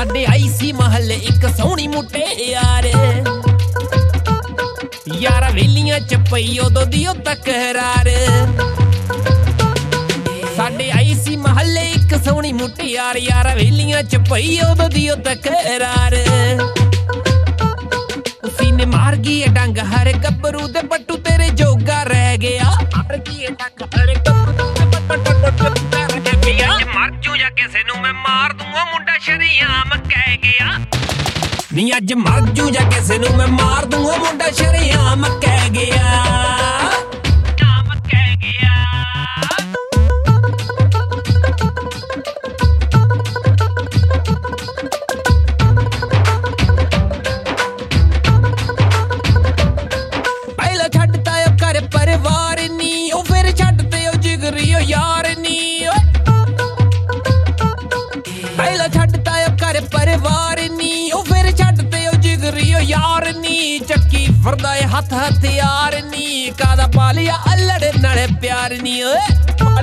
ਸਾਡੇ ਆਈ ਸੀ ਮਹੱਲੇ ਇੱਕ ਸੋਹਣੀ ਮੁਟਿਆਰ ਯਾਰਾ ਵੇਲੀਆਂ ਚ ਪਈ ਉਦੋਂ ਦੀ ਉਹ ਤਕਰਾਰ ਸਾਡੇ ਆਈ ਸੀ ਮਹੱਲੇ ਇੱਕ ਸੋਹਣੀ ਮੁਟਿਆਰ ਯਾਰਾ ਵੇਲੀਆਂ ਚ ਪਈ ਉਦੋਂ ਦੀ ਉਹ ਤਕਰਾਰ ਉਸੀ ਨੇ ਮਾਰ ਗਈ ਡੰਗ ਹਰ ਗੱਭਰੂ ਦੇ ਪੱਟੂ ਤੇਰੇ ਜੋਗਾ ਰਹਿ ਗਿਆ ਮਾਰ ਗਈ ਡੰਗ ਹਰ ਗੱਭਰੂ ਦੇ ਪੱਟੂ ਮਰ ਜੂ ਜਾਂ ਕਿਸੇ ਨੂੰ ਮੈਂ ਮਾਰ ਦੂੰਗਾ ਮੁੰਡਾ ਸ਼ਰੀਆਮ ਕਹਿ ਗਿਆ ਨੀ ਅੱਜ ਮਰ ਜੂ ਜਾਂ ਕਿਸੇ ਨੂੰ ਮੈਂ ਮਾਰ ਦੂੰਗਾ ਮੁੰਡਾ ਸ਼ਰੀਆਮ ਕਹਿ ਗਿਆ ਪਹਿਲਾਂ ਛੱਡਤਾ ਉਹ ਘਰ ਪਰਿਵਾਰ ਨੀ ਉਹ ਫਿਰ ਛੱਡਤੇ ਉਹ ਜਿਗਰੀ ਉਹ ਯਾਰ ਨੀ ਪਹਿਲਾਂ ਛੱਡਤਾ ਉਹ ਘਰ ਪਰਿਵਾਰ ਨੀ ਉਹ ਫਿਰ ਛੱਡਤੇ ਉਹ ਜਿਗਰੀ ਉਹ ਯਾਰ ਨੀ ਚੱਕੀ ਫਿਰਦਾ ਏ ਹੱਥ ਹਥਿਆਰ ਨੀ ਕਾਦਾ ਪਾਲਿਆ ਅਲੜ ਨਾਲੇ ਪਿਆਰ ਨੀ ਓਏ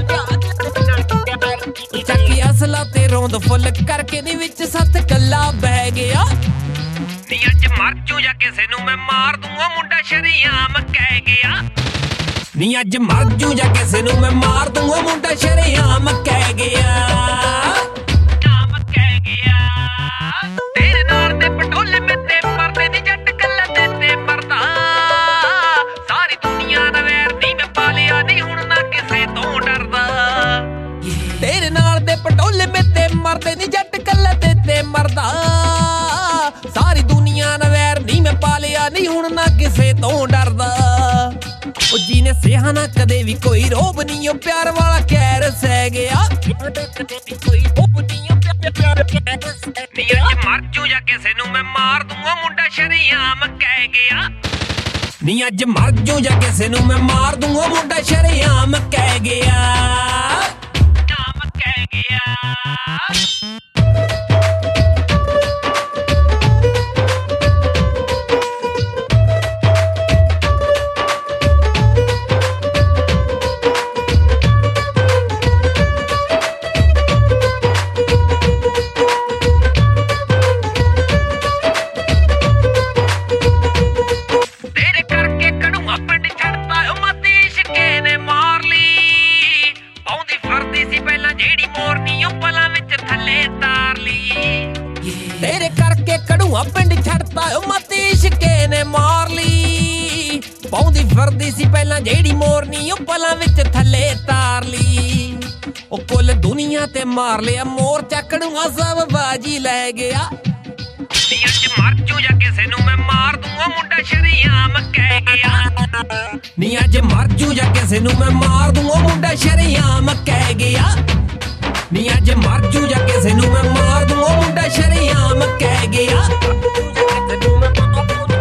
ਚੱਕੀ ਅਸਲਾ ਤੇ ਰੋਂਦ ਫੁੱਲ ਕਰਕੇ ਨੀ ਵਿੱਚ ਸੱਤ ਕੱਲਾ ਬਹਿ ਗਿਆ ਨੀ ਅੱਜ ਮਰ ਜੂ ਜਾਂ ਕਿਸੇ ਨੂੰ ਮੈਂ ਮਾਰ ਦੂੰਗਾ ਮੁੰਡਾ ਸ਼ਰੀਆਮ ਕਹਿ ਗਿਆ ਨੀ ਅੱਜ ਮਰ ਜੂ ਜਾਂ ਕਿਸੇ ਨੂੰ ਮੈਂ ਮਾਰ ਦੂੰਗਾ ਮੁੰਡਾ ਸ਼ਰੀਆਮ ਕਹਿ ਗਿਆ ਤੇਰੇ ਨਾਲ ਦੇ ਪਟੋਲੇ ਮੇਤੇ ਮਰਦੇ ਨੀ ਜੱਟ ਕੱਲਾ ਤੇ ਮਰਦਾ ਸਾਰੀ ਦੁਨੀਆ ਦਾ ਵੈਰ ਨੀ ਮੈਂ ਪਾਲਿਆ ਨੀ ਹੁਣ ਨਾ ਕਿਸੇ ਤੋਂ ਡਰਦਾ ਤੇਰੇ ਨਾਲ ਦੇ ਪਟੋਲੇ ਮੇਤੇ ਮਰਦੇ ਨੀ ਜੱਟ ਕੱਲਾ ਤੇ ਮਰਦਾ ਸਾਰੀ ਦੁਨੀਆ ਦਾ ਵੈਰ ਨੀ ਮੈਂ ਪਾਲਿਆ ਨੀ ਹੁਣ ਨਾ ਕਿਸੇ ਤੋਂ ਡਰਦਾ ਉਹ ਜਿਹਨੇ ਸਿਆ ਨਾ ਕਦੇ ਵੀ ਕੋਈ ਰੋਬ ਨੀ ਉਹ ਪਿਆਰ ਵਾਲਾ ਕਹਿਰ ਸਹਿ ਗਿਆ ਕੋਈ ਰੋਬ ਨੀ ਨੀ ਅੱਜ ਮਰ ਜੂ ਜਾਂ ਕਿਸੇ ਨੂੰ ਮੈਂ ਮਾਰ ਦੂੰਗਾ ਮੁੰਡਾ ਸ਼ਰੀਆਮ ਕਹਿ ਗਿਆ ਨੀ ਅੱਜ ਮਰ ਜੂ ਜਾਂ ਕਿਸੇ ਨੂੰ ਮੈਂ ਮਾਰ ਦੂੰਗਾ ਮੁੰਡਾ ਸ਼ਰੀਆਮ ਕਹਿ ਗਿਆ ਤੇਰੇ ਕਰਕੇ ਕੜੂਆ ਪਿੰਡ ਛੱਡਤਾ ਉਹ ਮਤੀ ਇਸ਼ਕੇ ਨੇ ਮਾਰ ਲਈ ਪਾਉਂਦੀ ਫਿਰਦੀ ਸੀ ਪਹਿਲਾਂ ਜਿਹੜੀ ਮੋਰਨੀ ਉਹ ਪਲਾਂ ਵਿੱਚ ਥੱਲੇ ਤਾਰ ਲਈ ਉਹ ਕੁੱਲ ਦੁਨੀਆ ਤੇ ਮਾਰ ਲਿਆ ਮੋਰ ਚੱਕੜੂਆ ਸਭ ਬਾਜੀ ਲੈ ਗਿਆ ਨੀ ਅੱਜ ਮਰ ਜੂ ਜਾਂ ਕਿਸੇ ਨੂੰ ਮੈਂ ਮਾਰ ਦੂੰਗਾ ਮੁੰਡਾ ਸ਼ਰੀਆਮ ਕਹਿ ਗਿਆ ਨੀ ਅੱਜ ਮਰ ਜੂ ਜਾਂ ਕਿਸੇ ਨੂੰ ਮੈਂ ਮਾਰ ਦੂੰਗਾ ਮੁੰਡਾ ਸ਼ਰੀਆਮ ਕਹਿ ਗਿਆ ਨੀ ਅੱਜ ਮਰ ਜੂ ਜਾਂ ਕਿਸੇ ਨੂੰ ਮੈਂ ਮਾਰ ਦੂੰਗਾ ਮੁੰਡਾ ਸ਼ਰੀਆਮ ਕਹਿ ਗਿਆ